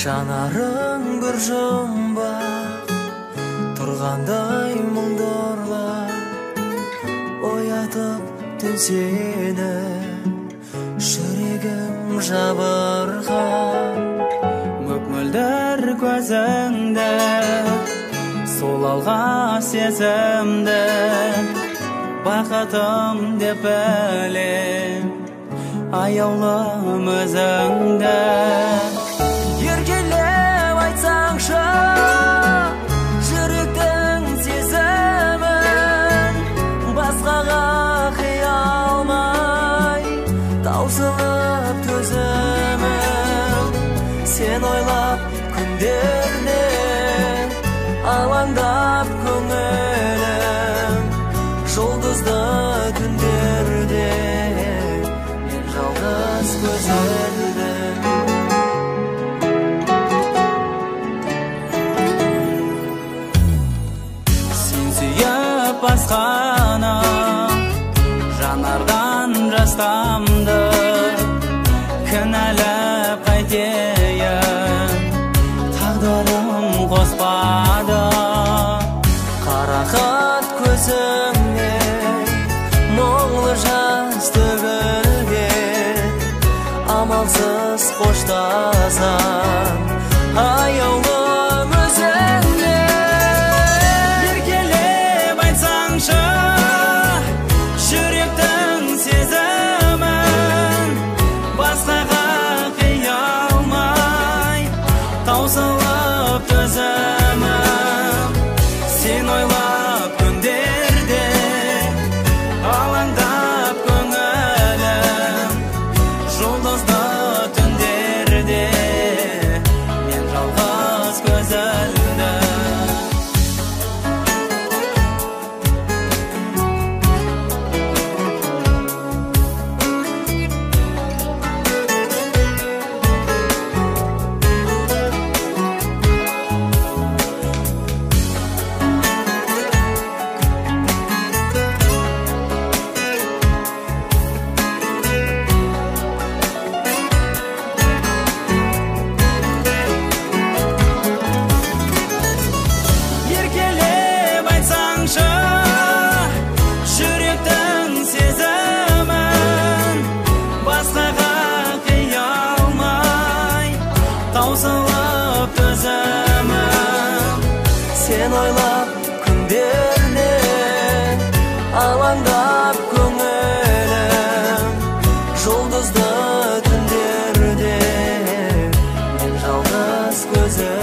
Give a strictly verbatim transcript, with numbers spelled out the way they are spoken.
Жанарың бір жұмбақ тұрғандай мұңдорла, оятып түн сені жүрегім жабырған. Мөп-мөлдір көзіңді сол алға сезімді бақытым деп білем, аяулым өзіңді. Еркелеп айтсаңшы жүректің сезімін, басқаға қиялмай таусылып төзімін. Сен ойлап күндерде алаңдап көңілім, жұлдызды түндерде мен жалғыз көз ілдім. Сен сүйіп басқаны жанардан жас тамды, кінәлап қайтейін, тағдырым қоспады. Қарақат көзіңнен мұңлы жас төгілген, амалсыз қоштасам аяулым өзіңде. Еркелеп айтсаңшы жүректің сезімін, басқаға қиялмай таусылып төзімін. Сен ойлап күндерде алаңдап көңілім, жұлдызды түндерде мен жалғыз көз ілдім. Еркелеп айтсаңшы жүректің сезімін, басқаға қиялмай таусылып төзімін. Сен ойлап күндерде алаңдап көңілім, жұлдызды түндерде мен жалғыз көз